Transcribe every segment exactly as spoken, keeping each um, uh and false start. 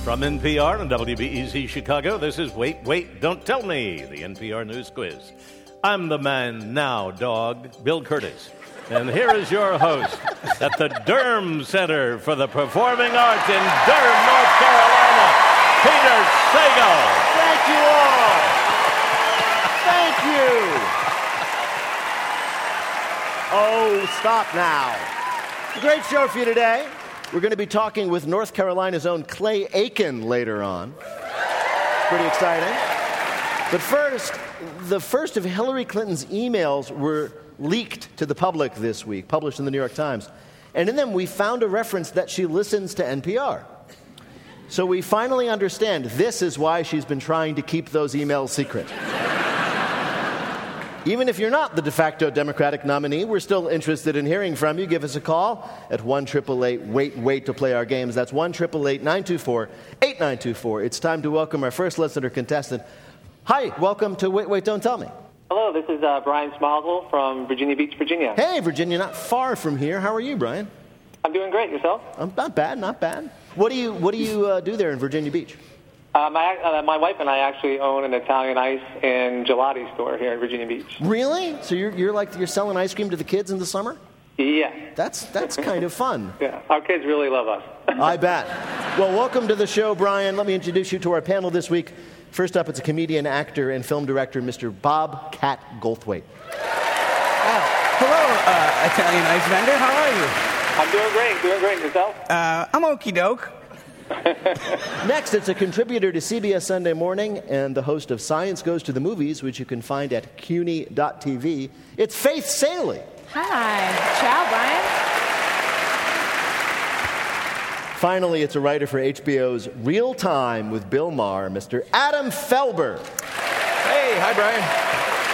From N P R and W B E Z Chicago, this is Wait, Wait, Don't Tell Me, the N P R News Quiz. I'm the man now, dog, Bill Curtis. And here is your host at the Durham Center for the Performing Arts in Durham, North Carolina, Peter Sagal. Thank you all. Thank you. Oh, stop now. A great show for you today. We're going to be talking with North Carolina's own Clay Aiken later on. Pretty exciting. But first, the first of Hillary Clinton's emails were leaked to the public this week, published in the New York Times. And in them, we found a reference that she listens to N P R. So we finally understand this is why she's been trying to keep those emails secret. Even if you're not the de facto Democratic nominee, we're still interested in hearing from you. Give us a call at one eight eight eight wait wait to play our games. That's one eight eight eight nine two four eight nine two four. It's time to welcome our first listener contestant. Hi, welcome to Wait, Wait, Don't Tell Me. Hello, this is uh, Brian Smosel from Virginia Beach, Virginia. Hey, Virginia, not far from here. How are you, Brian? I'm doing great. Yourself? I'm not bad, not bad. What do you What do you uh, do there in Virginia Beach? Uh, my, uh, my wife and I actually own an Italian ice and gelati store here in Virginia Beach. Really? So you're you're like you're selling ice cream to the kids in the summer? Yeah. That's that's kind of fun. Yeah, our kids really love us. I bet. Well, welcome to the show, Brian. Let me introduce you to our panel this week. First up, it's a comedian, actor, and film director, Mister Bob Cat Goldthwait. Oh, hello, uh, Italian ice vendor. How are you? I'm doing great. Doing great. Yourself? Uh, I'm okie doke. Next, it's a contributor to C B S Sunday Morning and the host of Science Goes to the Movies, which you can find at C U N Y dot T V. It's Faith Salie. Hi. Ciao, Brian. Finally, it's a writer for H B O's Real Time with Bill Maher, Mister Adam Felber. Hey, hi, Brian.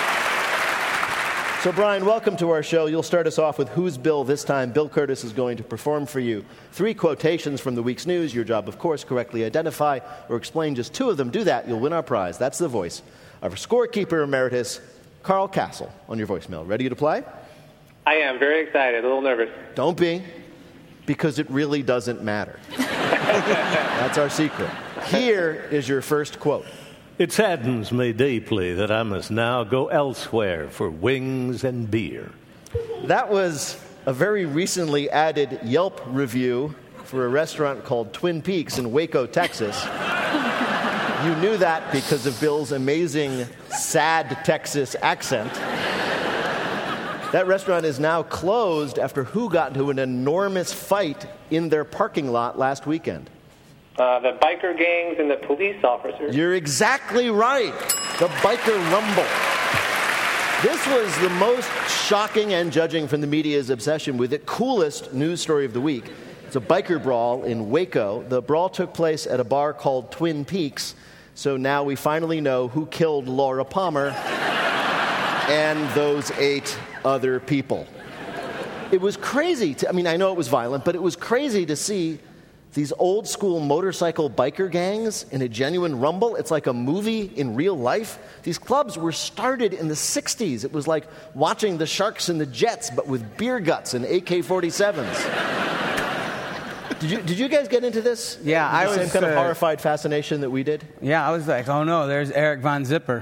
So, Brian, welcome to our show. You'll start us off with Who's Bill this time. Bill Curtis is going to perform for you three quotations from the week's news. Your job, of course, correctly identify or explain just two of them. Do that, you'll win our prize. That's the voice of our scorekeeper emeritus, Carl Castle, on your voicemail. Ready to play? I am very excited. A little nervous. Don't be, because it really doesn't matter. That's our secret. Here is your first quote. It saddens me deeply that I must now go elsewhere for wings and beer. That was a very recently added Yelp review for a restaurant called Twin Peaks in Waco, Texas. You knew that because of Bill's amazing, sad Texas accent. That restaurant is now closed after who got into an enormous fight in their parking lot last weekend? Uh, the biker gangs and the police officers. You're exactly right. The biker rumble. This was the most shocking and, judging from the media's obsession with it, coolest news story of the week. It's a biker brawl in Waco. The brawl took place at a bar called Twin Peaks. So now we finally know who killed Laura Palmer and those eight other people. It was crazy. To, I mean, I know it was violent, but it was crazy to see these old school motorcycle biker gangs in a genuine rumble. It's like a movie in real life. These clubs were started in the sixties. It was like watching the Sharks and the Jets, but with beer guts and A K forty-sevens. Did you did you guys get into this? Yeah, the I same was kind of uh, horrified fascination that we did. Yeah, I was like, oh no, there's Eric Von Zipper.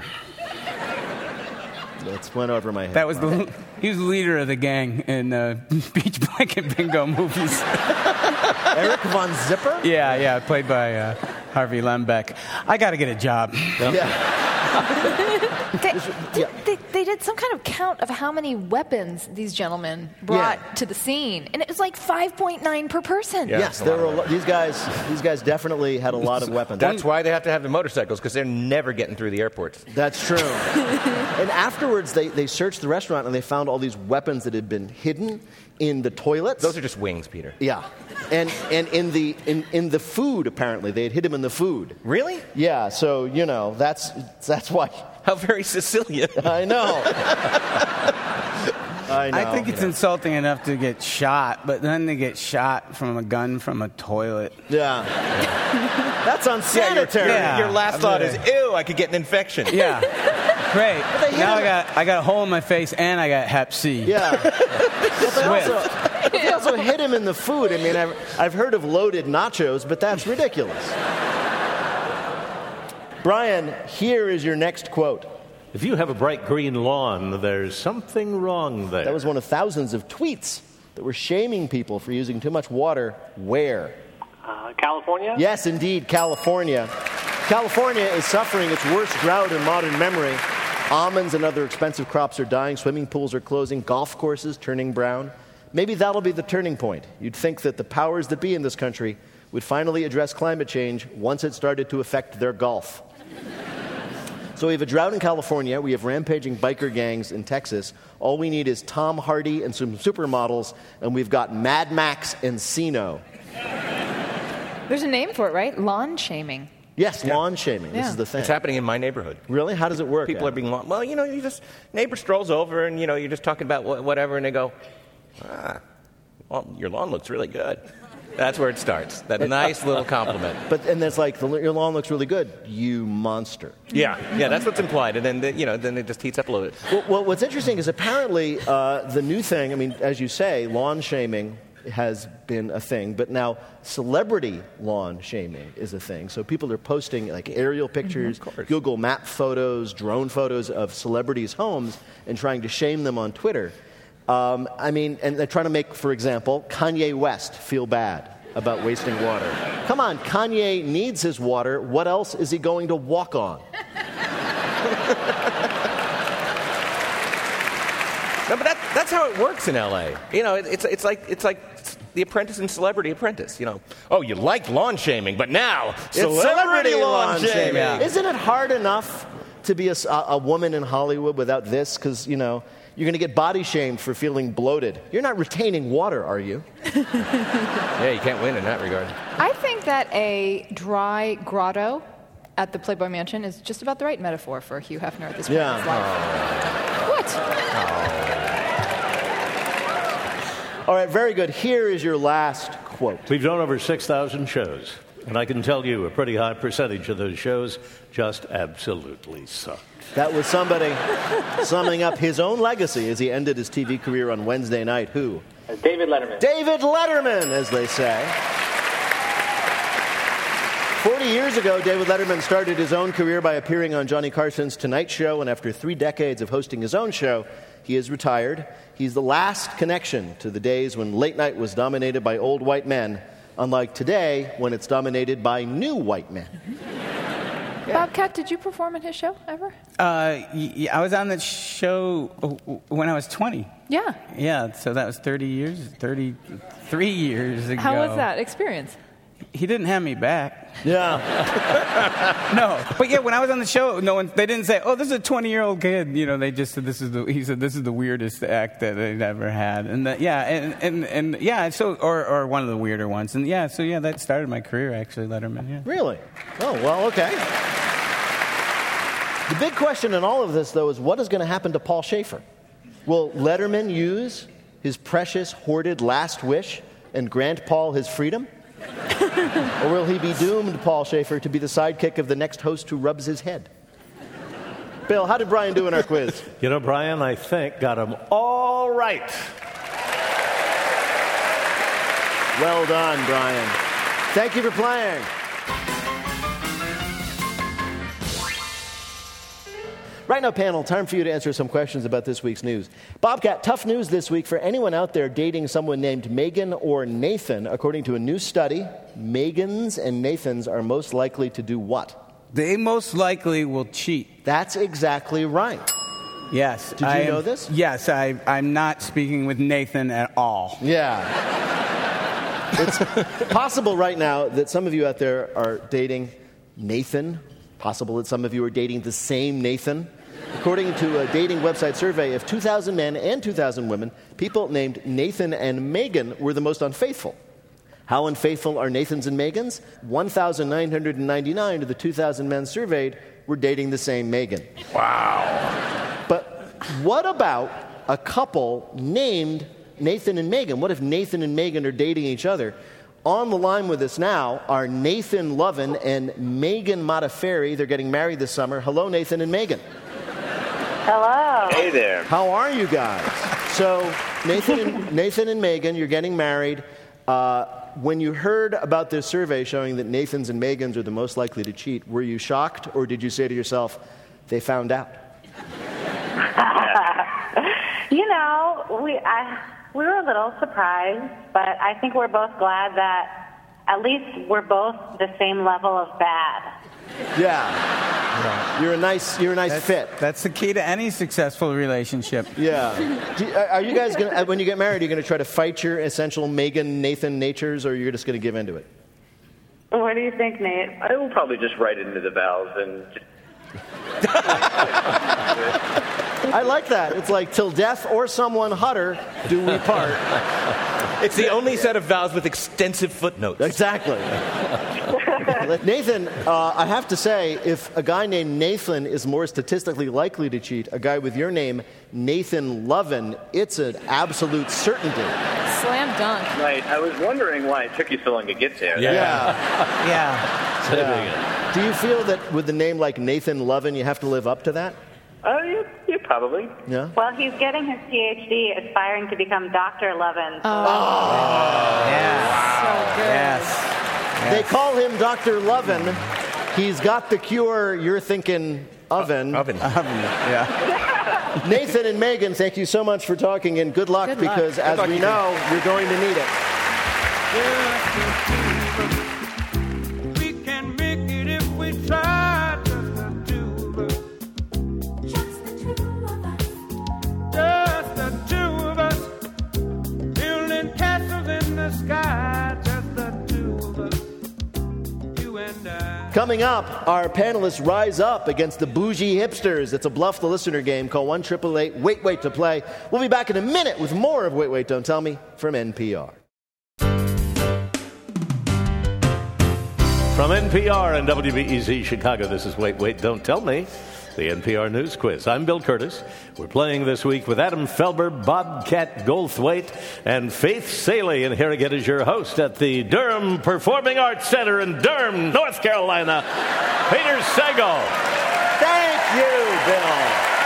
That's went over my head. That was the he was the leader of the gang in uh, Beach Blanket Bingo movies. Eric Von Zipper? Yeah, yeah, played by uh, Harvey Lembeck. I got to get a job. Yep. They, Yeah. they, they did some kind of count of how many weapons these gentlemen brought Yeah. to the scene, and it was like five point nine per person. Yeah. Yes, there were a lo- these guys. These guys definitely had a lot of weapons. That's why they have to have the motorcycles, because they're never getting through the airports. That's true. And afterwards, they, they searched the restaurant and they found all these weapons that had been hidden in the toilets. Those are just wings, Peter. Yeah, and and in the in, in the food, apparently they had hid them in the food. Really? Yeah, so you know that's that's why. How very Sicilian. I know. I know. I think it's insulting enough to get shot, but then to get shot from a gun from a toilet. Yeah. That's unsanitary. Yeah. Your last thought is, ew, I could get an infection. Yeah. Great. they hit Now I him- got I got a hole in my face and I got Hep C. Yeah. But they also, Swift. but they also hit him in the food. I mean, I've, I've heard of loaded nachos, but that's ridiculous. Brian, here is your next quote. If you have a bright green lawn, there's something wrong there. That was one of thousands of tweets that were shaming people for using too much water. Where? Uh, California? Yes, indeed, California. California is suffering its worst drought in modern memory. Almonds and other expensive crops are dying. Swimming pools are closing. Golf courses turning brown. Maybe that'll be the turning point. You'd think that the powers that be in this country would finally address climate change once it started to affect their golf. So we have a drought in California. We have rampaging biker gangs in Texas. All we need is Tom Hardy and some supermodels, and we've got Mad Max and Encino. There's a name for it, right? Lawn shaming. Yes, yeah. Lawn shaming. Yeah. This is the thing. It's happening in my neighborhood. Really? How does it work? People Adam? are being lawn. Well, you know, you just neighbor strolls over and you know you're just talking about wh- whatever, and they go, "Ah, well, your lawn looks really good." That's where it starts. That nice little compliment. But and there's like, the, your lawn looks really good, you monster. Yeah, yeah, that's what's implied, and then the, you know, then it just heats up a little bit. Well, well what's interesting is apparently uh, the new thing. I mean, as you say, lawn shaming has been a thing, but now celebrity lawn shaming is a thing. So people are posting like aerial pictures, mm-hmm, Google Map photos, drone photos of celebrities' homes, and trying to shame them on Twitter. Um, I mean, and they're trying to make, for example, Kanye West feel bad about wasting water. Come on, Kanye needs his water. What else is he going to walk on? No, but that, that's how it works in L A. You know, it, it's it's like it's like The Apprentice and Celebrity Apprentice. You know, oh, you liked lawn shaming, but now It's celebrity, lawn shaming. Yeah. Isn't it hard enough to be a, a woman in Hollywood without this? Because, you know, you're going to get body shamed for feeling bloated. You're not retaining water, are you? Yeah, you can't win in that regard. I think that a dry grotto at the Playboy Mansion is just about the right metaphor for Hugh Hefner at this point Yeah. in his life. What? All right, very good. Here is your last quote. We've done over six thousand shows, and I can tell you a pretty high percentage of those shows just absolutely sucked. That was somebody summing up his own legacy as he ended his T V career on Wednesday night. Who? Uh, David Letterman. David Letterman, as they say. Forty years ago, David Letterman started his own career by appearing on Johnny Carson's Tonight Show, and after three decades of hosting his own show, he is retired. He's the last connection to the days when late night was dominated by old white men, unlike today when it's dominated by new white men. Yeah. Bobcat, did you perform in his show ever? Uh, y- I was on that show when I was twenty. Yeah. Yeah, so that was thirty years, thirty-three years ago. How was that experience? He didn't have me back. Yeah. No, but yeah, when I was on the show, no one, they didn't say, "Oh, this is a twenty-year-old kid." You know, they just said, "This is the." He said, "This is the weirdest act that they've ever had," and that, yeah, and, and and yeah, so or or one of the weirder ones, and yeah, so yeah, that started my career actually, Letterman. Yeah. Really? Oh, well, okay. The big question in all of this, though, is what is going to happen to Paul Schaefer? Will Letterman use his precious, hoarded last wish and grant Paul his freedom? Or will he be doomed, Paul Schaefer, to be the sidekick of the next host who rubs his head? Bill, how did Brian do in our quiz? You know, Brian, I think got them all right. Well done, Brian. Thank you for playing. Right now, panel, time for you to answer some questions about this week's news. Bobcat, tough news this week for anyone out there dating someone named Megan or Nathan. According to a new study, Megans and Nathans are most likely to do what? They most likely will cheat. That's exactly right. Yes. Did you I know am, this? Yes, I, I'm not speaking with Nathan at all. Yeah. It's possible right now that some of you out there are dating Nathan. Possible that some of you are dating the same Nathan. According to a dating website survey of two thousand men and two thousand women, people named Nathan and Megan were the most unfaithful. How unfaithful are Nathans and Megans? one thousand nine hundred ninety-nine of the two thousand men surveyed were dating the same Megan. Wow. But what about a couple named Nathan and Megan? What if Nathan and Megan are dating each other? On the line with us now are Nathan Lovin and Megan Modafferi. They're getting married this summer. Hello, Nathan and Megan. Hello. Hey there. How are you guys? So, Nathan and, Nathan and Megan, you're getting married. Uh, when you heard about this survey showing that Nathans and Megans are the most likely to cheat, were you shocked, or did you say to yourself, they found out? You know, we I, we were a little surprised, but I think we're both glad that at least we're both the same level of bad. Yeah. yeah. You're a nice you're a nice that's, fit. That's the key to any successful relationship. Yeah. Do, are you guys going to, when you get married, are you going to try to fight your essential Megan, Nathan natures, or you're just going to give into it? What do you think, Nate? I will probably just write it into the vows and just... I like that. It's like, till death or someone hotter do we part. It's the only set of vows with extensive footnotes. Exactly. Nathan, uh, I have to say, if a guy named Nathan is more statistically likely to cheat, a guy with your name, Nathan Lovin, it's an absolute certainty. Slam dunk. Right. I was wondering why it took you so long to get there. Yeah. Yeah. yeah. yeah. Do you feel that with a name like Nathan Lovin, you have to live up to that? Oh, uh, yeah, yeah, probably. Yeah. Well, he's getting his P H D, aspiring to become Doctor Lovin. Oh, oh. Yes. So good. Yes. They call him Doctor Lovin. He's got the cure you're thinking oven. Uh, oven. Oven, yeah. Nathan and Megan, thank you so much for talking, and good luck, Good luck. because Good as luck, we you know, you're going to need it. We can make it if we try, just the two of us. Just the two of us. Just the two of us. Building castles in the sky, just the two of us. You and I. Coming up, our panelists rise up against the bougie hipsters. It's a Bluff the Listener game. Call one eight eight eight wait wait to play. We'll be back in a minute with more of Wait, Wait, Don't Tell Me from N P R. From N P R and W B E Z Chicago, this is Wait, Wait, Don't Tell Me, the N P R News Quiz. I'm Bill Curtis. We're playing this week with Adam Felber, Bobcat Goldthwait, and Faith Saley. And here again is your host at the Durham Performing Arts Center in Durham, North Carolina, Peter Sagal. Thank you, Bill.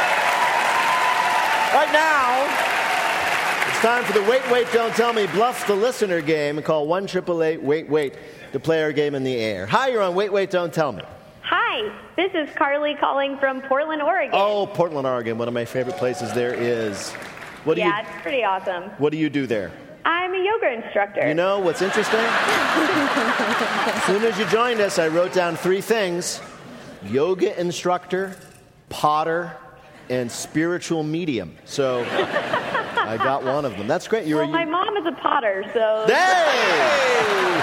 Right now, it's time for the Wait, Wait, Don't Tell Me Bluff the Listener game. Call one eight eight eight wait wait to play our game in the air. Hi, you're on Wait, Wait, Don't Tell Me. Hi, this is Carly calling from Portland, Oregon. Oh, Portland, Oregon, one of my favorite places there is. What do yeah, you, it's pretty awesome. What do you do there? I'm a yoga instructor. You know what's interesting? As soon as you joined us, I wrote down three things: yoga instructor, potter, and spiritual medium. So I got one of them. That's great. You're well, a, my mom is a potter, so... Hey!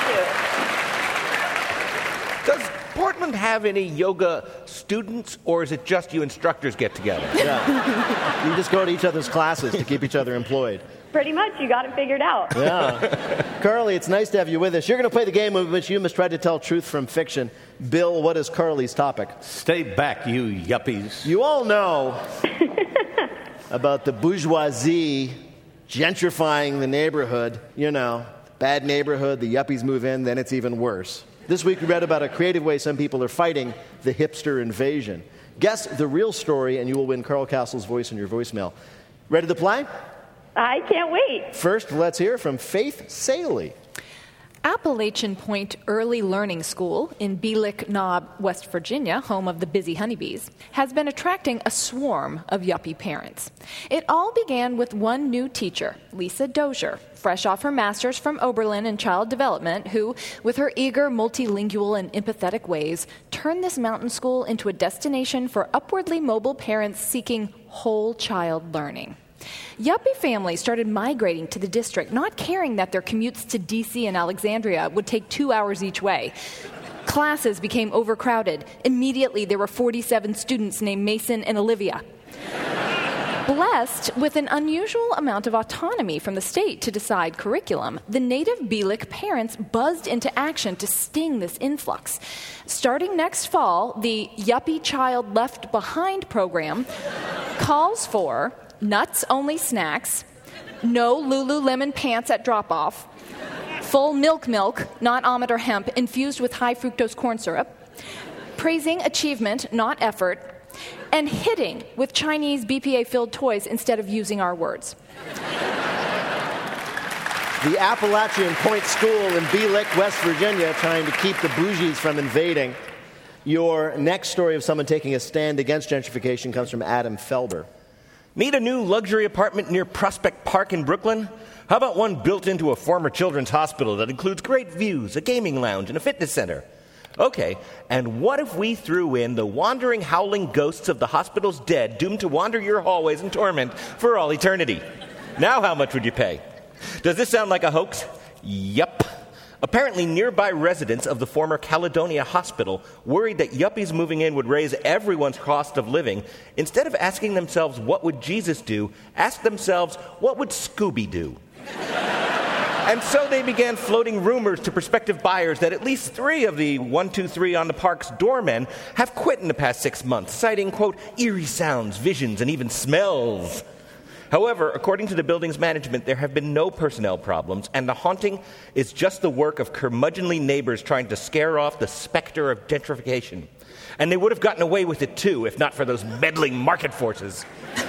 Does Portland have any yoga students, or is it just you instructors get together? Yeah. You just go to each other's classes to keep each other employed. Pretty much, you got it figured out. Yeah. Carly, it's nice to have you with us. You're going to play the game in which you must try to tell truth from fiction. Bill, what is Carly's topic? Stay back, you yuppies. You all know about the bourgeoisie gentrifying the neighborhood. You know, bad neighborhood, the yuppies move in, then it's even worse. This week we read about a creative way some people are fighting the hipster invasion. Guess the real story and you will win Carl Castle's voice in your voicemail. Ready to play? I can't wait. First, let's hear from Faith Saley. Appalachian Point Early Learning School in Beelick Knob, West Virginia, home of the busy honeybees, has been attracting a swarm of yuppie parents. It all began with one new teacher, Lisa Dozier, fresh off her master's from Oberlin in child development, who, with her eager, multilingual, and empathetic ways, turned this mountain school into a destination for upwardly mobile parents seeking whole child learning. Yuppie families started migrating to the district, not caring that their commutes to D C and Alexandria would take two hours each way. Classes became overcrowded. Immediately, there were forty-seven students named Mason and Olivia. Blessed with an unusual amount of autonomy from the state to decide curriculum, the native Beelick parents buzzed into action to sting this influx. Starting next fall, the Yuppie Child Left Behind program calls for nuts-only snacks, no Lululemon pants at drop-off, full milk milk, not almond or hemp, infused with high-fructose corn syrup, praising achievement, not effort, and hitting with Chinese B P A-filled toys instead of using our words. the Appalachian Point School in Belick, West Virginia, trying to keep the bougies from invading. Your next story of someone taking a stand against gentrification comes from Adam Felber. Need a new luxury apartment near Prospect Park in Brooklyn? How about one built into a former children's hospital that includes great views, a gaming lounge, and a fitness center? Okay, and what if we threw in the wandering, howling ghosts of the hospital's dead doomed to wander your hallways in torment for all eternity? Now how much would you pay? Does this sound like a hoax? Yup. Apparently, nearby residents of the former Caledonia Hospital, worried that yuppies moving in would raise everyone's cost of living, instead of asking themselves, what would Jesus do, asked themselves, what would Scooby do? And so they began floating rumors to prospective buyers that at least three of the one two three on the park's doormen have quit in the past six months, citing, quote, eerie sounds, visions, and even smells. However, according to the building's management, there have been no personnel problems, and the haunting is just the work of curmudgeonly neighbors trying to scare off the specter of gentrification. And they would have gotten away with it, too, if not for those meddling market forces.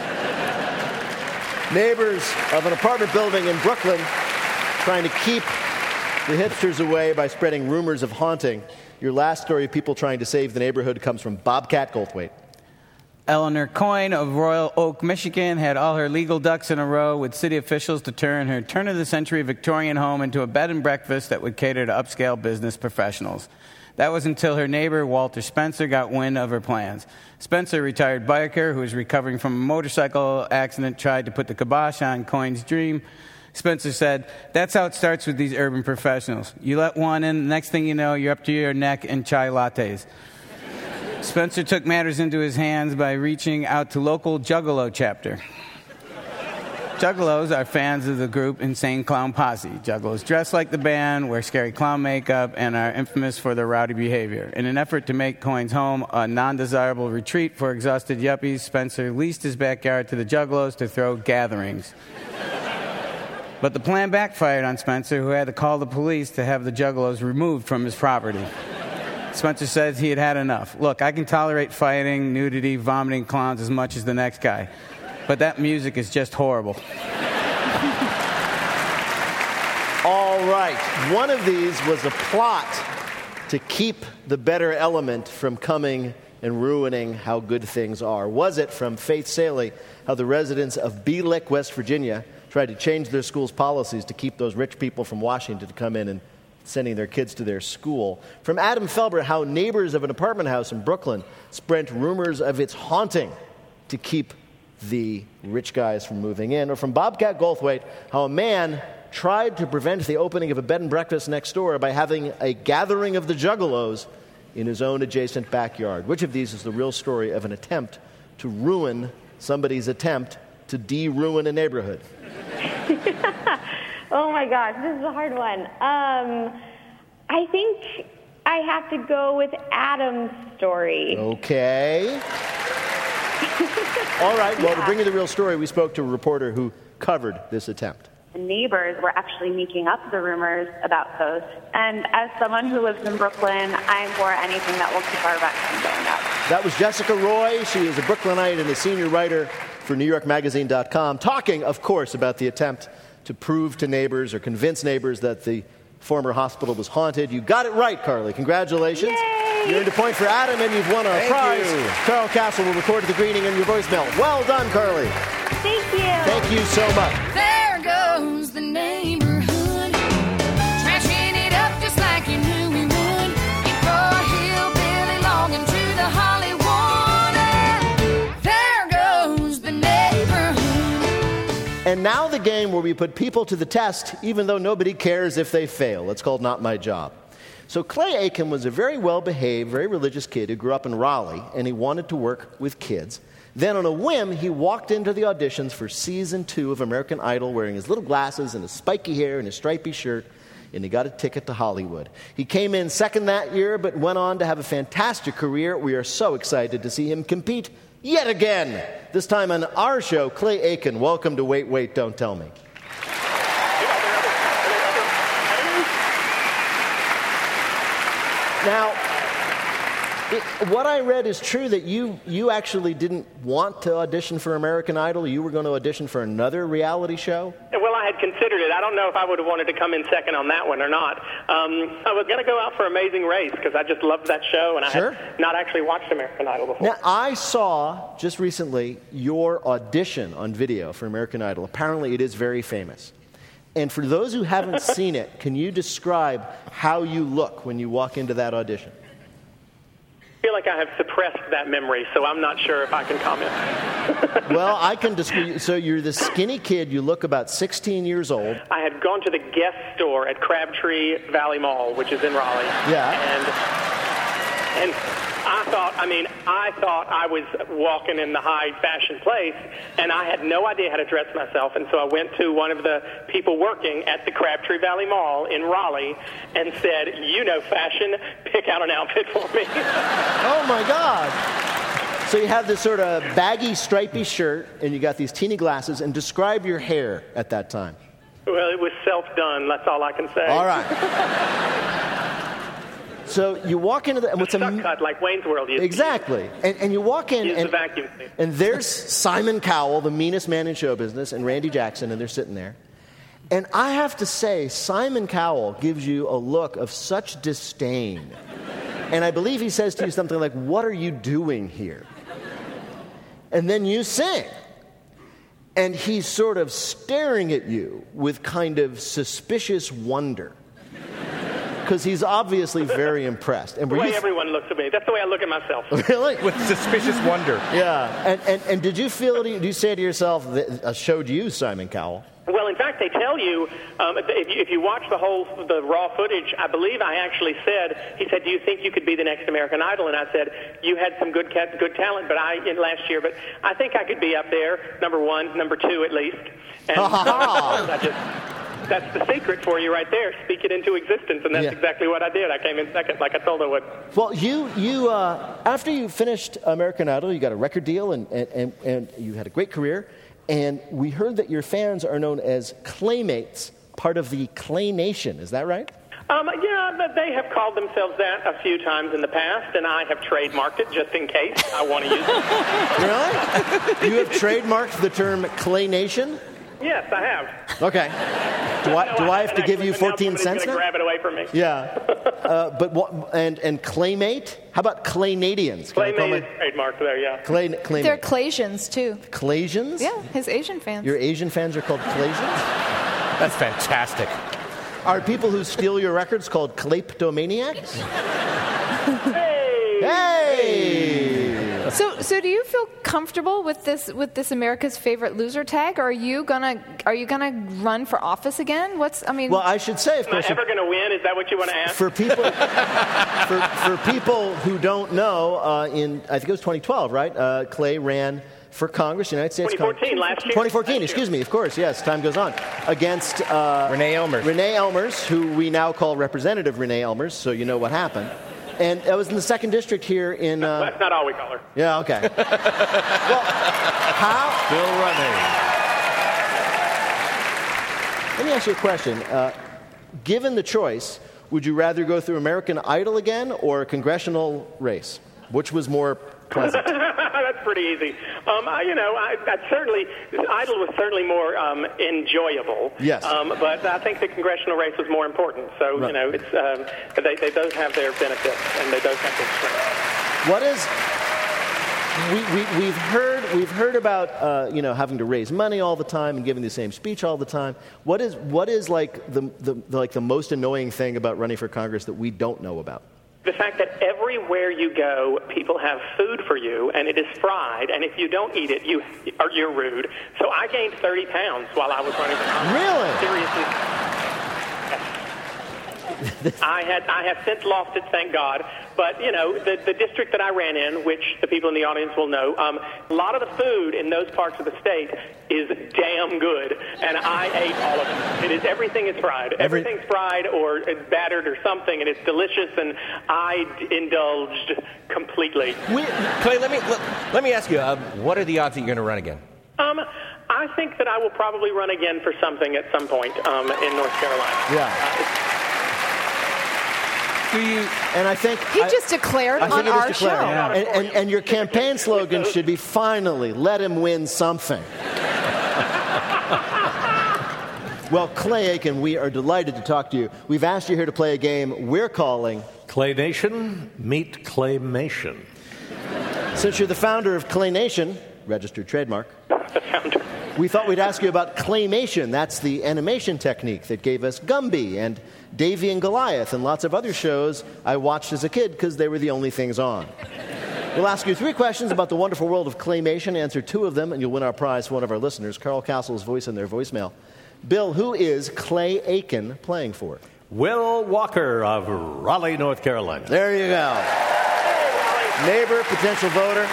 Neighbors of an apartment building in Brooklyn trying to keep the hipsters away by spreading rumors of haunting. Your last story of people trying to save the neighborhood comes from Bobcat Goldthwait. Eleanor Coyne of Royal Oak, Michigan, had all her legal ducks in a row with city officials to turn her turn-of-the-century Victorian home into a bed and breakfast that would cater to upscale business professionals. That was until her neighbor, Walter Spencer, got wind of her plans. Spencer, a retired biker who was recovering from a motorcycle accident, tried to put the kibosh on Coyne's dream. Spencer said, that's how it starts with these urban professionals. You let one in, the next thing you know, you're up to your neck in chai lattes. Spencer took matters into his hands by reaching out to local Juggalo chapter. Juggalos are fans of the group Insane Clown Posse. Juggalos dress like the band, wear scary clown makeup, and are infamous for their rowdy behavior. In an effort to make Coyne's home a non-desirable retreat for exhausted yuppies, Spencer leased his backyard to the Juggalos to throw gatherings. But the plan backfired on Spencer, who had to call the police to have the Juggalos removed from his property. Spencer says he had had enough. Look, I can tolerate fighting, nudity, vomiting clowns as much as the next guy. But that music is just horrible. All right. One of these was a plot to keep the better element from coming and ruining how good things are. Was it, from Faith Saley, how the residents of Belick, West Virginia, tried to change their school's policies to keep those rich people from Washington to come in and sending their kids to their school. From Adam Felber, how neighbors of an apartment house in Brooklyn spread rumors of its haunting to keep the rich guys from moving in. Or from Bobcat Goldthwait, how a man tried to prevent the opening of a bed and breakfast next door by having a gathering of the Juggalos in his own adjacent backyard. Which of these is the real story of an attempt to ruin somebody's attempt to de-ruin a neighborhood? Oh my gosh, this is a hard one. Um, I think I have to go with Adam's story. Okay. All right, well, Yeah. to bring you the real story, we spoke to a reporter who covered this attempt. The neighbors were actually making up the rumors about ghosts. And as someone who lives in Brooklyn, I'm for anything that will keep our rent from going up. That was Jessica Roy. She is a Brooklynite and a senior writer for New York Magazine dot com, talking, of course, about the attempt to prove to neighbors or convince neighbors that the former hospital was haunted. You got it right, Carly. Congratulations. Yay! You earned a point for Adam, and you've won our Thank prize. you. Carol Castle will record the greeting in your voicemail. Well done, Carly. Thank you. Thank you so much. There goes the neighborhood, trashing it up just like you knew we would. You throw a hillbilly long into the Hollywood. There goes the neighborhood. And now the game where we put people to the test, even though nobody cares if they fail. It's called Not My Job. So Clay Aiken was a very well-behaved, very religious kid who grew up in Raleigh, and he wanted to work with kids. Then on a whim, he walked into the auditions for season two of American Idol wearing his little glasses and his spiky hair and his stripy shirt, and he got a ticket to Hollywood. He came in second that year, but went on to have a fantastic career. We are so excited to see him compete yet again. This time on our show, Clay Aiken. Welcome to Wait, Wait, Don't Tell Me. Now, It, what I read is true that you you actually didn't want to audition for American Idol. You were going to audition for another reality show. Well, I had considered it. I don't know if I would have wanted to come in second on that one or not. Um, I was going to go out for Amazing Race because I just loved that show, and I Sure. had not actually watched American Idol before. Now, I saw just recently your audition on video for American Idol. Apparently, it is very famous. And for those who haven't seen it, can you describe how you look when you walk into that audition? I feel like I have suppressed that memory, so I'm not sure if I can comment. Well, I can describe. So you're the skinny kid. You look about sixteen years old. I had gone to the guest store at Crabtree Valley Mall, which is in Raleigh. Yeah. And, and I thought, I mean, I thought I was walking in the high fashion place, and I had no idea how to dress myself. And so I went to one of the people working at the Crabtree Valley Mall in Raleigh and said, you know fashion, pick out an outfit for me. Oh, my God. So you have this sort of baggy, stripy shirt, and you got these teeny glasses, and describe your hair at that time. Well, it was self-done. That's all I can say. All right. So you walk into the... And what's a stuck cut like Wayne's World used Exactly. And, and you walk in, Use and, the vacuum cleaner. and there's Simon Cowell, the meanest man in show business, and Randy Jackson, and they're sitting there. And I have to say, Simon Cowell gives you a look of such disdain. And I believe he says to you something like, what are you doing here? And then you sing. And he's sort of staring at you with kind of suspicious wonder. Because he's obviously very impressed. And The were way you everyone looks at me. That's the way I look at myself. Really? With suspicious wonder. Yeah. And, and, and did you feel, do you say to yourself, that I showed you Simon Cowell? Well, in fact, they tell you, um, if, you, if you watch the whole, the raw footage, I believe I actually said, he said, do you think you could be the next American Idol? And I said, you had some good ca- good talent but I in last year, but I think I could be up there, number one, number two at least. And I just... That's the secret for you right there. Speak it into existence, and that's Yeah. exactly what I did. I came in second, like I told I would. Well, you, you uh, after you finished American Idol, you got a record deal, and, and, and, and you had a great career. And we heard that your fans are known as Claymates, part of the Clay Nation. Is that right? Um, yeah, but they have called themselves that a few times in the past, and I have trademarked it just in case I want to use it. Really? You have trademarked the term Clay Nation? Yes, I have. Okay. Do I, No, do I have to give actually, you but now fourteen somebody's cents gonna now? grab it away from me. Yeah. Uh, but what, and, and Claymate? How about Claynadians? Can I call Claymate my- is trademarked there, yeah. Clay, Claymate. They're Claysians, too. Claysians? Yeah, his Asian fans. Your Asian fans are called Claysians? That's fantastic. Are people who steal your records called kleptomaniacs? Hey! Hey! So, so do you feel comfortable with this with this America's Favorite Loser tag? Or are you gonna are you gonna run for office again? What's I mean? Well, I should say, of Am I course, ever going to win? Is that what you want to ask? for people for, for people who don't know, uh, in I think it was twenty twelve, right? Uh, Clay ran for Congress, United States twenty fourteen, last year. twenty fourteen, Last year. excuse me, of course, yes, time goes on. Against uh, Renee Elmers. Renee Elmers, who we now call Representative Renee Elmers, so you know what happened. And that was in the second district here in... Uh, That's not all we call her. yeah, okay. Well, how... Still running. Let me ask you a question. Uh, given the choice, would you rather go through American Idol again or a congressional race? Which was more pleasant? That's pretty easy. Um, I, you know, I, I certainly Idol was certainly more um, enjoyable. Yes. Um, but I think the congressional race was more important. So Right. you know, it's um, they they both have their benefits and they both have their strengths. What is... We, we, we've heard we've heard about uh, you know having to raise money all the time and giving the same speech all the time. What is what is like the, the, the like the most annoying thing about running for Congress that we don't know about? The fact that everywhere you go, people have food for you, and it is fried, and if you don't eat it, you are you're rude. So I gained thirty pounds while I was running for Congress. Really? Seriously. I had I have since lost it, thank God. But you know, the the district that I ran in, which the people in the audience will know, um, a lot of the food in those parts of the state is damn good, and I ate all of it. It is everything is fried. Every- Everything's fried or it's battered or something, and it's delicious. And I d- indulged completely. We, Clay, let me let, let me ask you. Uh, what are the odds that you're going to run again? Um, I think that I will probably run again for something at some point um, in North Carolina. Yeah. Do you? And I think He I- just declared I think on it is our declared. show. Yeah. And, and, and your campaign slogan should be, finally, let him win something. Well, Clay Aiken, we are delighted to talk to you. We've asked you here to play a game we're calling Clay Nation, meet Claymation. Since you're the founder of Clay Nation, registered trademark, we thought we'd ask you about Claymation. That's the animation technique that gave us Gumby and Davy and Goliath and lots of other shows I watched as a kid because they were the only things on. We'll ask you three questions about the wonderful world of Claymation. Answer two of them, and you'll win our prize for one of our listeners, Carl Castle's voice in their voicemail. Bill, who is Clay Aiken playing for? Will Walker of Raleigh, North Carolina. There you go. Neighbor, potential voter.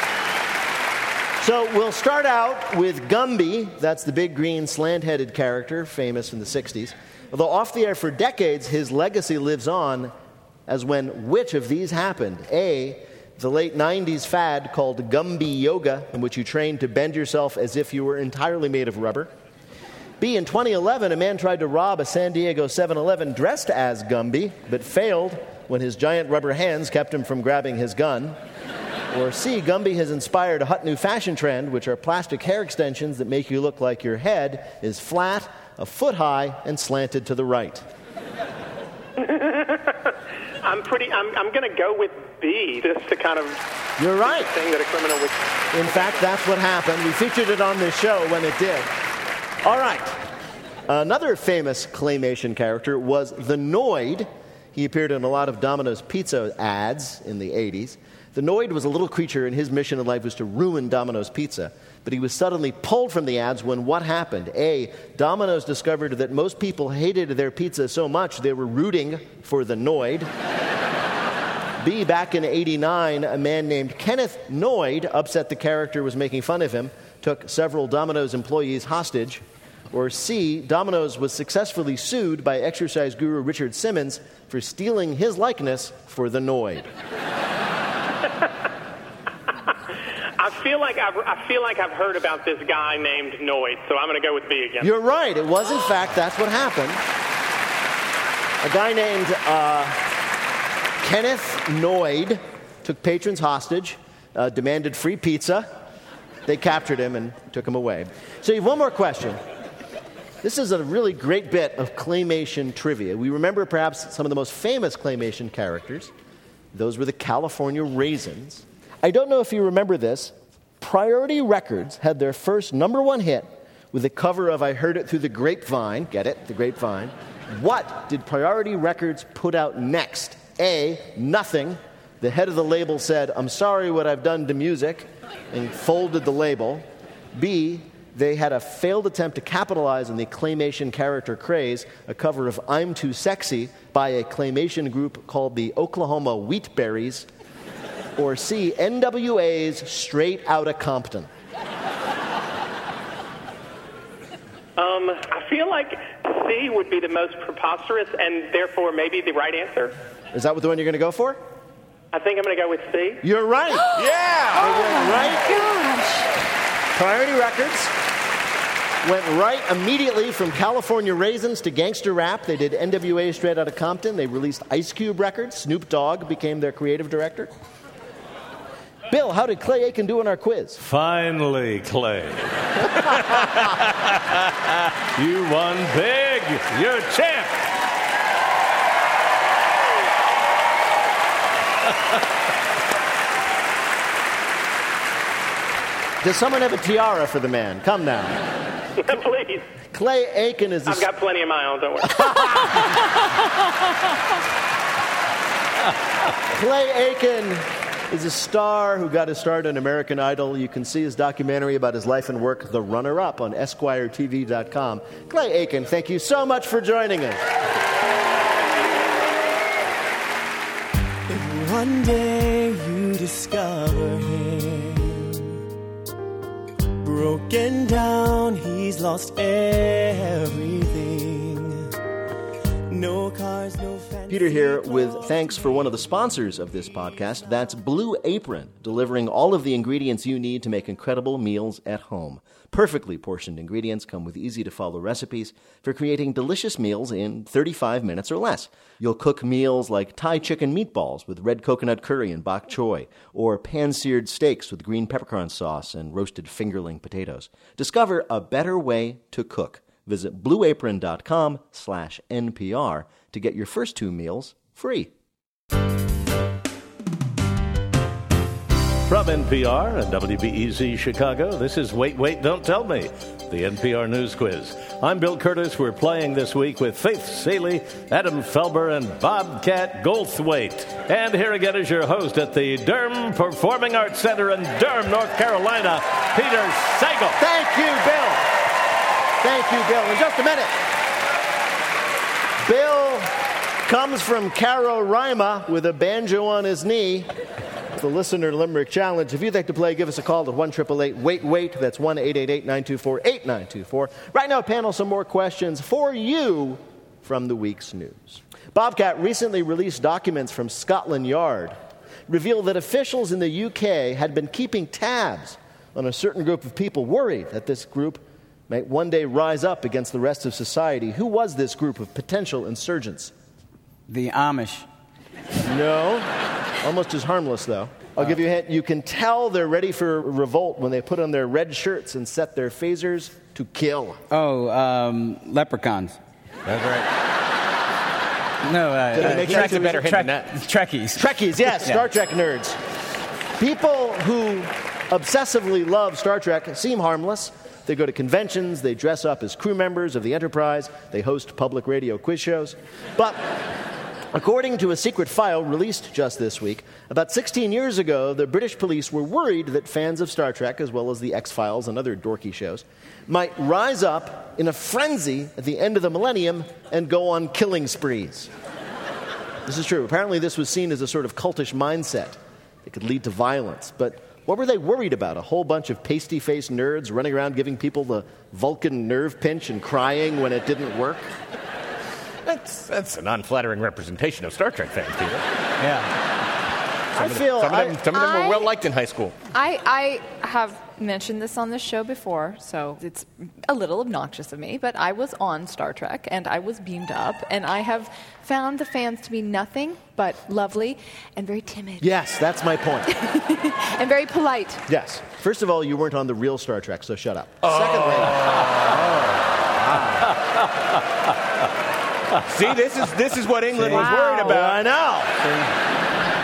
So we'll start out with Gumby. That's the big green slant-headed character, famous in the sixties. Although off the air for decades, his legacy lives on as when which of these happened? A, the late nineties fad called Gumby Yoga, in which you trained to bend yourself as if you were entirely made of rubber. B, in twenty eleven, a man tried to rob a San Diego seven eleven dressed as Gumby, but failed when his giant rubber hands kept him from grabbing his gun. Or C, Gumby has inspired a hot new fashion trend, which are plastic hair extensions that make you look like your head is flat, a foot high, and slanted to the right. I'm pretty. I'm. I'm going to go with B, just to kind of. You're right. Thing that a criminal would. In fact, that's what happened. We featured it on this show when it did. All right. Another famous Claymation character was the Noid. He appeared in a lot of Domino's Pizza ads in the eighties. The Noid was a little creature, and his mission in life was to ruin Domino's Pizza. But he was suddenly pulled from the ads when what happened? A, Domino's discovered that most people hated their pizza so much they were rooting for the Noid. B, back in eighty-nine, a man named Kenneth Noid upset the character was making fun of him, took several Domino's employees hostage. Or C, Domino's was successfully sued by exercise guru Richard Simmons for stealing his likeness for the Noid. I feel like I've. I feel like I've heard about this guy named Noid, so I'm going to go with B again. You're right. It was, in fact, that's what happened. A guy named uh, Kenneth Noid took patrons hostage, uh, demanded free pizza. They captured him and took him away. So you have one more question. This is a really great bit of Claymation trivia. We remember perhaps some of the most famous Claymation characters. Those were the California Raisins. I don't know if you remember this. Priority Records had their first number one hit with a cover of I Heard It Through the Grapevine. Get it? The Grapevine. What did Priority Records put out next? A, nothing. The head of the label said, I'm sorry what I've done to music, and folded the label. B, they had a failed attempt to capitalize on the Claymation character craze, a cover of I'm Too Sexy by a Claymation group called the Oklahoma Wheatberries. Or C, N W A's Straight Outta Compton. Um, I feel like C would be the most preposterous and therefore maybe the right answer. Is that what the one you're going to go for? I think I'm going to go with C. You're right. Yeah! They went right. Gosh. Priority Records went right immediately from California Raisins to gangster rap. They did N W A Straight Outta Compton. They released Ice Cube Records. Snoop Dogg became their creative director. Bill, how did Clay Aiken do in our quiz? Finally, Clay. You won big. You're a champ. Does someone have a tiara for the man? Come now. Please. Clay Aiken is... I've got plenty of my own, don't worry. Clay Aiken is a star who got his start on American Idol. You can see his documentary about his life and work, The Runner-Up, on Esquire T V dot com. Clay Aiken, thank you so much for joining us. If one day you discover him broken down, he's lost everything. No cars, no fancy Peter here with thanks for one of the sponsors of this podcast. That's Blue Apron, delivering all of the ingredients you need to make incredible meals at home. Perfectly portioned ingredients come with easy-to-follow recipes for creating delicious meals in thirty-five minutes or less. You'll cook meals like Thai chicken meatballs with red coconut curry and bok choy, or pan-seared steaks with green peppercorn sauce and roasted fingerling potatoes. Discover a better way to cook. Visit blueapron.com slash NPR to get your first two meals free. From N P R and W B E Z Chicago, this is Wait, Wait, Don't Tell Me, the N P R News Quiz. I'm Bill Curtis. We're playing this week with Faith Salie, Adam Felber, and Bobcat Goldthwait. And here again is your host at the Durham Performing Arts Center in Durham, North Carolina, Peter Sagal. Thank you, Bill. Thank you, Bill. In just a minute, Bill comes from Carolina with a banjo on his knee. The Listener Limerick Challenge. If you'd like to play, give us a call at one eight eight eight wait wait. That's one eight eight eight nine two four eight nine two four. Right now, panel, some more questions for you from the week's news. Bobcat recently released documents from Scotland Yard reveal that officials in the U K had been keeping tabs on a certain group of people, worried that this group might one day rise up against the rest of society. Who was this group of potential insurgents? The Amish. No. Almost as harmless, though. I'll give you a hint. You can tell they're ready for revolt when they put on their red shirts and set their phasers to kill. Oh, um, leprechauns. That's right. No, uh, Did I uh, make Trek- sense of better hint Trek- than that? Trekkies. Trekkies, yes, Yeah. Star Trek nerds. People who obsessively love Star Trek seem harmless. They go to conventions, they dress up as crew members of the Enterprise, they host public radio quiz shows. But according to a secret file released just this week, about sixteen years ago, the British police were worried that fans of Star Trek, as well as the X-Files and other dorky shows, might rise up in a frenzy at the end of the millennium and go on killing sprees. This is true. Apparently this was seen as a sort of cultish mindset that could lead to violence. But what were they worried about? A whole bunch of pasty-faced nerds running around giving people the Vulcan nerve pinch and crying when it didn't work? That's, that's an unflattering representation of Star Trek fans, Peter. Yeah. I Some of feel... them, some of them, I- some of them I- were well liked in high school. I, I have mentioned this on this show before, so it's a little obnoxious of me, but I was on Star Trek, and I was beamed up, and I have found the fans to be nothing but lovely and very timid. Yes, that's my point. And very polite. Yes. First of all, you weren't on the real Star Trek, so shut up. Secondly... See, this is this is what England was Wow. worried about. I know.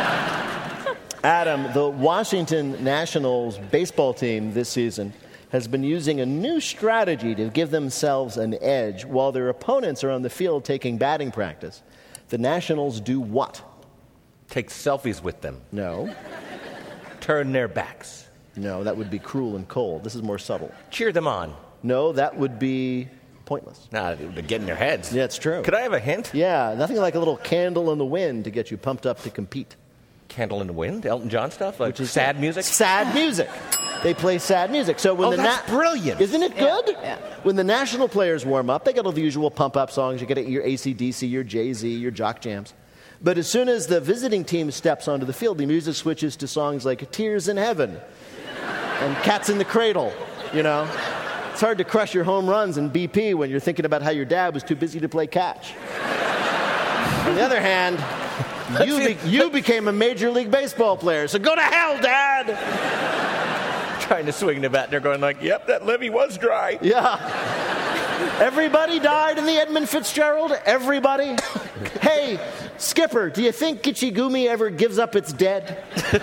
Adam, the Washington Nationals baseball team this season has been using a new strategy to give themselves an edge while their opponents are on the field taking batting practice. The Nationals do what? Take selfies with them. No. Turn their backs. No, that would be cruel and cold. This is more subtle. Cheer them on. No, that would be pointless. Nah, they get in their heads. Yeah, it's true. Could I have a hint? Yeah, nothing like a little candle in the wind to get you pumped up to compete. Candle in the Wind, Elton John stuff, like Which is sad music. Sad music. They play sad music. So when Oh, the that's brilliant. Isn't it good? Yeah. When the national players warm up, they get all the usual pump-up songs. You get your A C D C, your Jay-Z, your jock jams. But as soon as the visiting team steps onto the field, the music switches to songs like Tears in Heaven and Cats in the Cradle, you know. It's hard to crush your home runs in B P when you're thinking about how your dad was too busy to play catch. On the other hand, you, be- you became a Major League Baseball player, so go to hell, Dad! Trying to swing the bat, they're going like, yep, that levee was dry. Yeah. Everybody died in the Edmund Fitzgerald? Everybody? Hey, Skipper, do you think Kichigumi ever gives up its dead?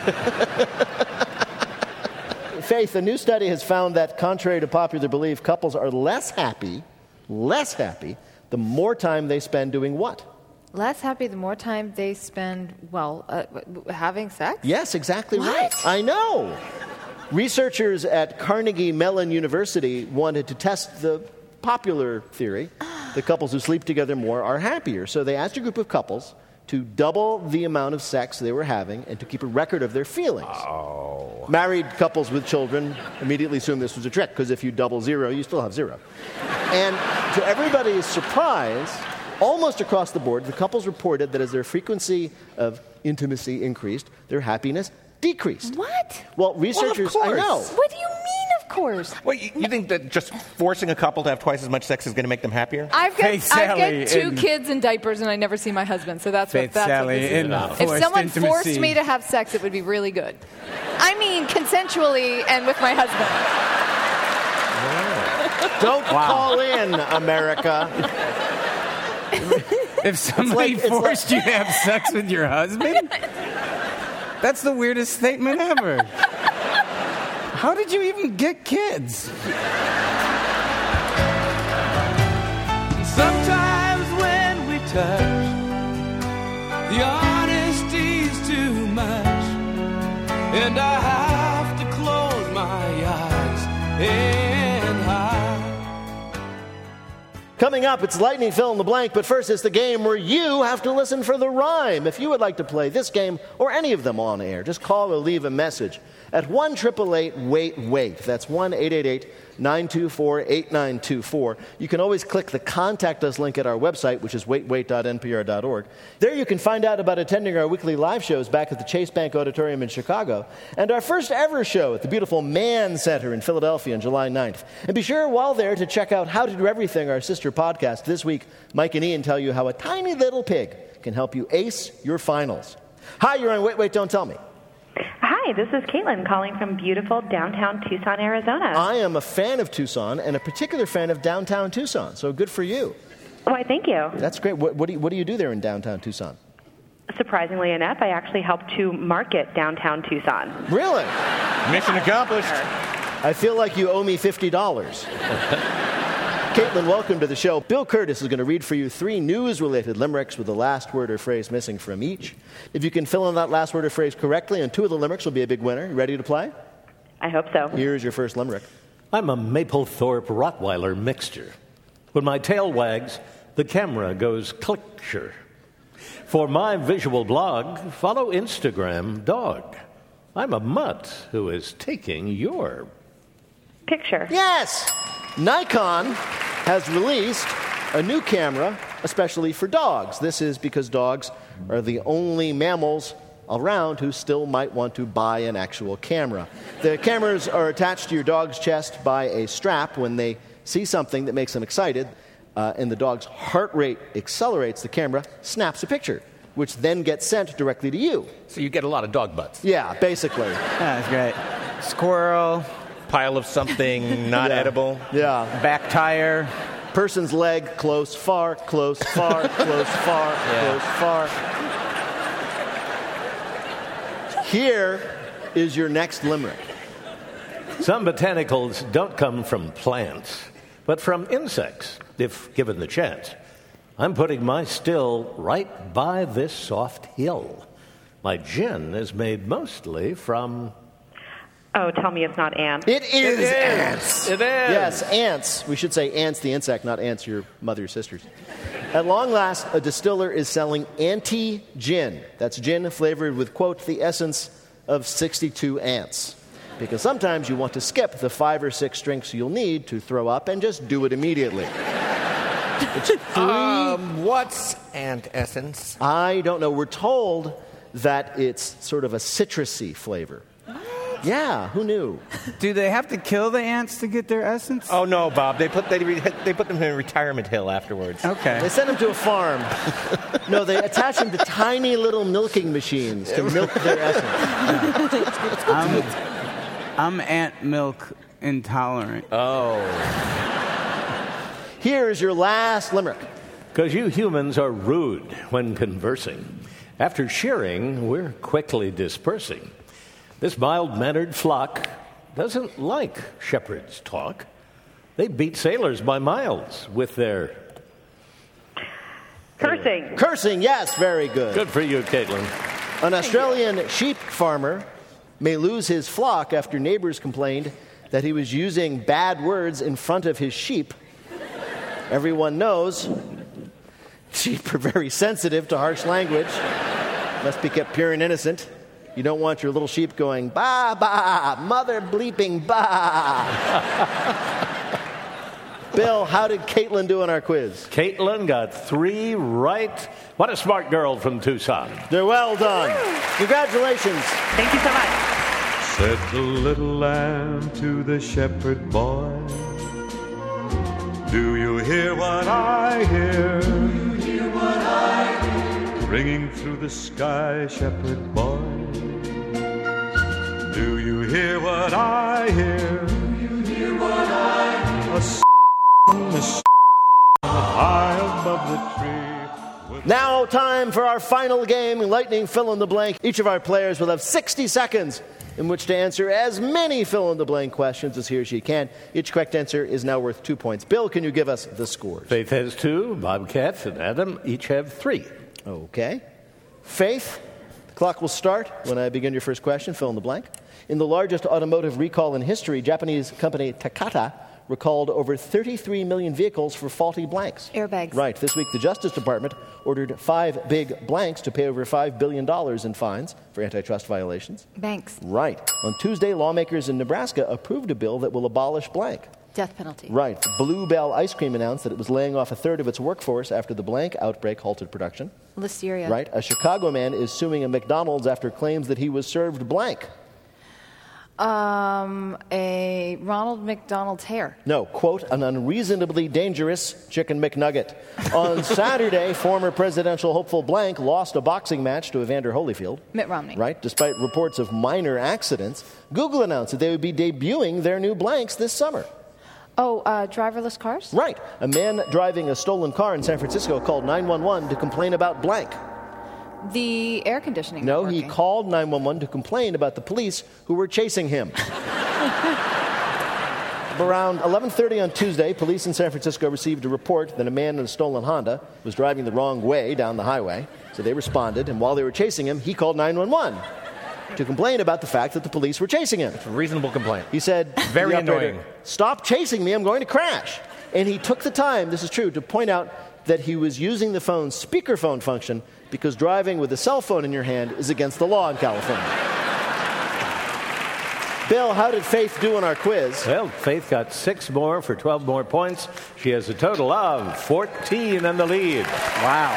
Faith, a new study has found that, contrary to popular belief, couples are less happy, less happy, the more time they spend doing what? Less happy the more time they spend, well, uh, having sex? Yes, exactly What? right. I know. Researchers at Carnegie Mellon University wanted to test the popular theory that couples who sleep together more are happier. So they asked a group of couples to double the amount of sex they were having and to keep a record of their feelings. Oh. Married couples with children immediately assumed this was a trick, because if you double zero, you still have zero. And to everybody's surprise, almost across the board, the couples reported that as their frequency of intimacy increased, their happiness decreased. What? Well, researchers, Well, of I know. course. What do you mean, of course? Well, you, you think that just forcing a couple to have twice as much sex is going to make them happier? I've got, Hey, I've Sally, got two in- kids in diapers, and I never see my husband, so that's Faith what that's Sally, what this in is about. If forced someone intimacy. forced me to have sex, it would be really good. I mean, consensually and with my husband. Don't call in, America. If somebody like- it's forced you to have sex with your husband? That's the weirdest statement ever. How did you even get kids? Sometimes when we touch, the honesty's too much, and I have to close my eyes and hide. Coming up, it's Lightning Fill in the Blank, but first it's the game where you have to listen for the rhyme. If you would like to play this game or any of them on air, just call or leave a message at one eight eight eight wait wait. That's one eight eight eight nine two four eight nine two four. You can always click the Contact Us link at our website, which is wait wait dot n p r dot org. There you can find out about attending our weekly live shows back at the Chase Bank Auditorium in Chicago and our first ever show at the beautiful Mann Center in Philadelphia on July ninth. And be sure while there to check out How to Do Everything, our sister podcast. This week, Mike and Ian tell you how a tiny little pig can help you ace your finals. Hi, you're on Wait, Wait, Don't Tell Me. Hi, this is Caitlin calling from beautiful downtown Tucson, Arizona. I am a fan of Tucson and a particular fan of downtown Tucson, so good for you. Why, thank you. That's great. What, what, do, you, what do you do there in downtown Tucson? Surprisingly enough, I actually help to market downtown Tucson. Really? Mission accomplished. I feel like you owe me fifty dollars. Caitlin, welcome to the show. Bill Curtis is going to read for you three news-related limericks with the last word or phrase missing from each. If you can fill in that last word or phrase correctly, and two of the limericks will be a big winner. You ready to play? I hope so. Here's your first limerick. I'm a Mapplethorpe Rottweiler mixture. When my tail wags, the camera goes click-sure. For my visual blog, follow Instagram Dog. I'm a mutt who is taking your picture. Yes! Nikon has released a new camera especially for dogs. This is because dogs are the only mammals around who still might want to buy an actual camera. The cameras are attached to your dog's chest by a strap. When they see something that makes them excited uh, and the dog's heart rate accelerates, the camera snaps a picture, which then gets sent directly to you. So you get a lot of dog butts. Yeah, basically. That's great. Squirrel. Pile of something not Yeah. edible. Yeah. Back tire. Person's leg, close, far, close, far, close, far, close, far. Here is your next limerick. Some botanicals don't come from plants, but from insects, if given the chance. I'm putting my still right by this soft hill. My gin is made mostly from... Oh, tell me it's not ants. It is, It is. ants. It is. Yes, ants. We should say ants the insect, not ants your mother or sisters. At long last, a distiller is selling anti-gin. That's gin flavored with, quote, the essence of sixty-two ants. Because sometimes you want to skip the five or six drinks you'll need to throw up and just do it immediately. It's three... Um, what's ant essence? I don't know. We're told that it's sort of a citrusy flavor. Yeah, who knew? Do they have to kill the ants to get their essence? Oh no, Bob. They put they, re- they put them in a retirement hill afterwards. Okay. They send them to a farm. No, they attach them to tiny little milking machines to milk their essence. I'm, I'm ant milk intolerant. Oh. Here's your last limerick. Because you humans are rude when conversing. After shearing, we're quickly dispersing. This mild-mannered flock doesn't like shepherds' talk. They beat sailors by miles with their... Cursing. Cursing, yes, very good. Good for you, Caitlin. An Australian sheep farmer may lose his flock after neighbors complained that he was using bad words in front of his sheep. Everyone knows sheep are very sensitive to harsh language. Must be kept pure and innocent. You don't want your little sheep going, ba, ba, mother bleeping ba. Bill, how did Caitlin do on our quiz? Caitlin got three right. What a smart girl from Tucson. They're well done. Congratulations. Thank you so much. Said the little lamb to the shepherd boy, do you hear what I hear? Do you hear what I hear? Ringing through the sky, shepherd boy. Do you hear what I hear? Do you hear what I hear? A song, a song high above the tree. Now, time for our final game, Lightning Fill in the Blank. Each of our players will have sixty seconds in which to answer as many fill-in-the-blank questions as he or she can. Each correct answer is now worth two points. Bill, can you give us the scores? Faith has two. Bobcat and Adam each have three. Okay. Faith, the clock will start when I begin your first question. Fill in the blank. In the largest automotive recall in history, Japanese company Takata recalled over thirty-three million vehicles for faulty blanks. Airbags. Right. This week, the Justice Department ordered five big blanks to pay over five billion dollars in fines for antitrust violations. Banks. Right. On Tuesday, lawmakers in Nebraska approved a bill that will abolish blank. Death penalty. Right. Bluebell Ice Cream announced that it was laying off a third of its workforce after the blank outbreak halted production. Listeria. Right. A Chicago man is suing a McDonald's after claims that he was served blank. Um, a Ronald McDonald's hair. No, quote, an unreasonably dangerous chicken McNugget. On Saturday, former presidential hopeful blank lost a boxing match to Evander Holyfield. Mitt Romney. Right. Despite reports of minor accidents, Google announced that they would be debuting their new blanks this summer. Oh, uh, driverless cars? Right. A man driving a stolen car in San Francisco called nine one one to complain about blank. The air conditioning. No, he called nine one one to complain about the police who were chasing him. Around eleven thirty on Tuesday, police in San Francisco received a report that a man in a stolen Honda was driving the wrong way down the highway. So they responded, and while they were chasing him, he called nine one one to complain about the fact that the police were chasing him. It's a reasonable complaint. He said, Very the operator, annoying. "Stop chasing me, I'm going to crash." And he took the time, this is true, to point out that he was using the phone's speakerphone function because driving with a cell phone in your hand is against the law in California. Bill, how did Faith do on our quiz? Well, Faith got six more for twelve more points. She has a total of fourteen in the lead. Wow.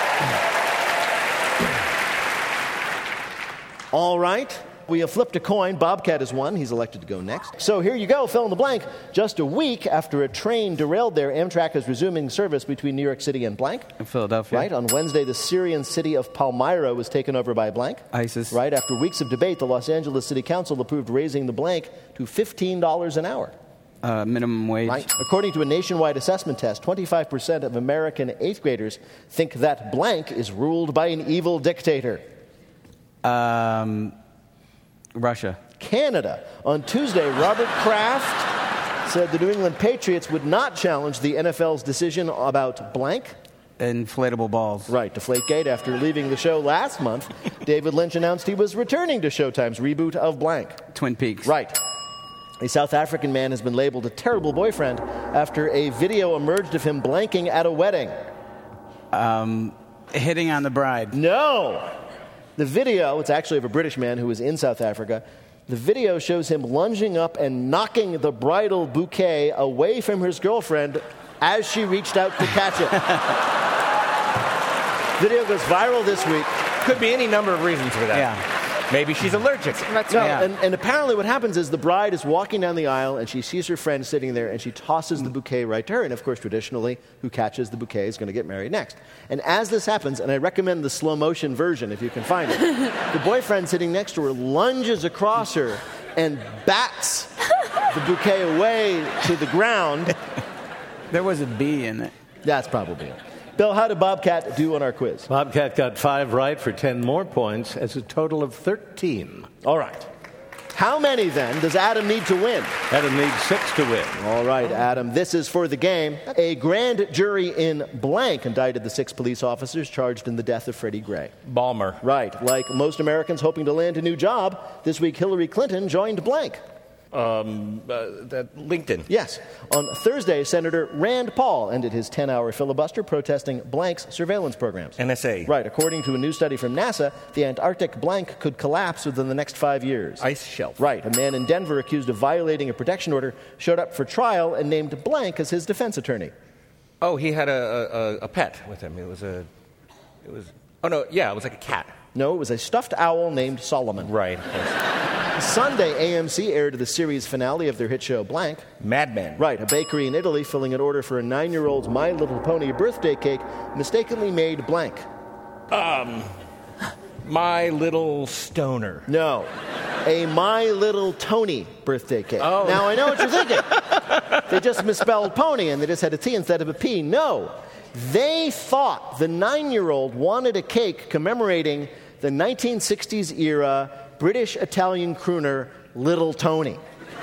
All right. We have flipped a coin. Bobcat has won. He's elected to go next. So here you go, fill in the blank. Just a week after a train derailed there, Amtrak is resuming service between New York City and blank. In Philadelphia. Right. On Wednesday, the Syrian city of Palmyra was taken over by blank. ISIS. Right. After weeks of debate, the Los Angeles City Council approved raising the blank to fifteen dollars an hour. Uh, minimum wage. Right. According to a nationwide assessment test, twenty-five percent of American eighth graders think that blank is ruled by an evil dictator. Um... Russia. Canada. On Tuesday, Robert Kraft said the New England Patriots would not challenge the N F L's decision about blank. Inflatable balls. Right, Deflategate. After leaving the show last month, David Lynch announced he was returning to Showtime's reboot of blank. Twin Peaks. Right. A South African man has been labeled a terrible boyfriend after a video emerged of him blanking at a wedding. Um, hitting on the bride. No! The video, it's actually of a British man who was in South Africa. The video shows him lunging up and knocking the bridal bouquet away from his girlfriend as she reached out to catch it. Video goes viral this week. Could be any number of reasons for that. Yeah. Maybe she's allergic. That's No, right. Yeah. and, and apparently what happens is the bride is walking down the aisle and she sees her friend sitting there and she tosses the bouquet right to her. And of course, traditionally, who catches the bouquet is going to get married next. And as this happens, and I recommend the slow motion version if you can find it, the boyfriend sitting next to her lunges across her and bats the bouquet away to the ground. There was a bee in it. That's probably it. Bill, how did Bobcat do on our quiz? Bobcat got five right for ten more points, as a total of thirteen. All right. How many, then, does Adam need to win? Adam needs six to win. All right, Adam, this is for the game. A grand jury in blank indicted the six police officers charged in the death of Freddie Gray. Balmer. Right. Like most Americans hoping to land a new job, this week Hillary Clinton joined blank. Um, uh, that LinkedIn. Yes. On Thursday, Senator Rand Paul ended his ten-hour filibuster protesting blank's surveillance programs. N S A. Right. According to a new study from NASA, the Antarctic blank could collapse within the next five years. Ice shelf. Right. A man in Denver accused of violating a protection order showed up for trial and named blank as his defense attorney. Oh, he had a, a, a pet with him. It was a... It was... Oh, no, yeah, it was like a cat. No, it was a stuffed owl named Solomon. Right. Sunday, A M C aired the series finale of their hit show Blank. Mad Men. Right. A bakery in Italy filling an order for a nine-year-old's My Little Pony birthday cake mistakenly made blank. Um, My Little Stoner. No. A My Little Tony birthday cake. Oh. Now, I know what you're thinking. They just misspelled pony and they just had a T instead of a P. No. They thought the nine-year-old wanted a cake commemorating the nineteen sixties era British-Italian crooner Little Tony.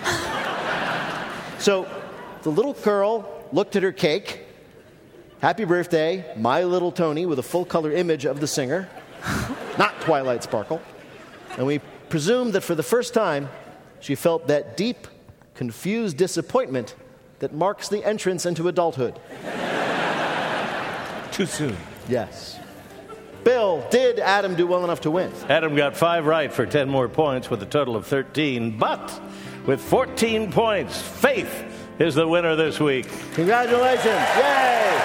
So the little girl looked at her cake. Happy birthday, My Little Tony, with a full-color image of the singer, not Twilight Sparkle. And we presume that for the first time, she felt that deep, confused disappointment that marks the entrance into adulthood. Too soon. Yes. Bill, did Adam do well enough to win? Adam got five right for ten more points with a total of thirteen. But with fourteen points, Faith is the winner this week. Congratulations. Yay!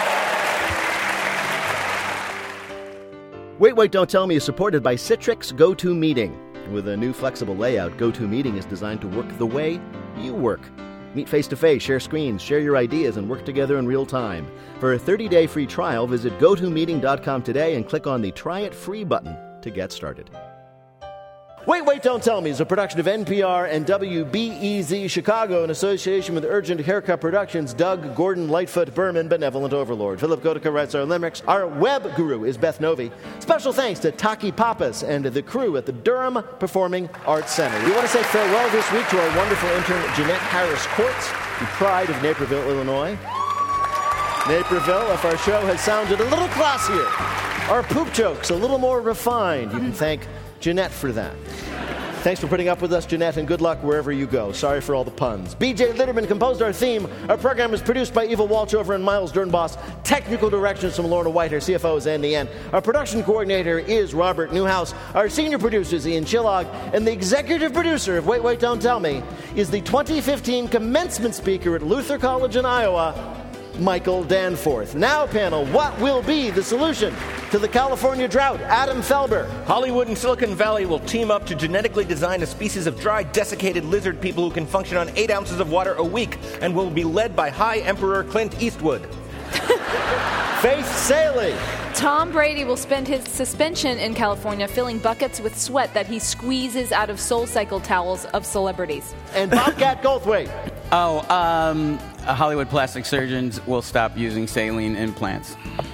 Wait, Wait, Don't Tell Me is supported by Citrix GoToMeeting. With a new flexible layout, GoToMeeting is designed to work the way you work. Meet face-to-face, share screens, share your ideas, and work together in real time. For a thirty-day free trial, visit go to meeting dot com today and click on the Try It Free button to get started. Wait, Wait, Don't Tell Me is a production of N P R and W B E Z Chicago in association with Urgent Haircut Productions, Doug Gordon Lightfoot Berman, Benevolent Overlord. Philip Gotica writes our limericks. Our web guru is Beth Novi. Special thanks to Taki Pappas and the crew at the Durham Performing Arts Center. We want to say farewell this week to our wonderful intern, Jeanette Harris-Quartz, the pride of Naperville, Illinois. Naperville, if our show has sounded a little classier, our poop jokes a little more refined, you can thank Jeanette for that. Thanks for putting up with us, Jeanette, and good luck wherever you go. Sorry for all the puns. B J Litterman composed our theme. Our program is produced by Eva Walchover and Miles Dernbos. Technical directions from Lorna White. Our C F O is Andy N. Our production coordinator is Robert Newhouse. Our senior producer is Ian Chillog. And the executive producer of Wait, Wait, Don't Tell Me is the twenty fifteen commencement speaker at Luther College in Iowa, Michael Danforth. Now, panel, what will be the solution to the California drought? Adam Felber. Hollywood and Silicon Valley will team up to genetically design a species of dry, desiccated lizard people who can function on eight ounces of water a week and will be led by High Emperor Clint Eastwood. Faith Saley. Tom Brady will spend his suspension in California filling buckets with sweat that he squeezes out of SoulCycle towels of celebrities. And Bobcat Goldthwait. Oh, um, Hollywood plastic surgeons will stop using saline implants.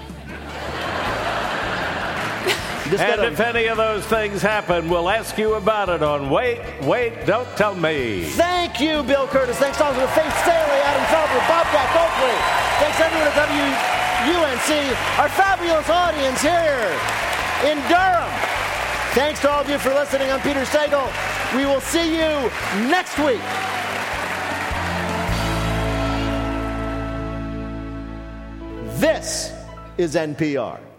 And gotta... if any of those things happen, we'll ask you about it on Wait, Wait, Don't Tell Me. Thank you, Bill Curtis. Thanks also to Faith Staley, Adam Felber, Bobcat Goldthwait. Thanks everyone at W U N C, our fabulous audience here in Durham. Thanks to all of you for listening. I'm Peter Sagal. We will see you next week. This is N P R.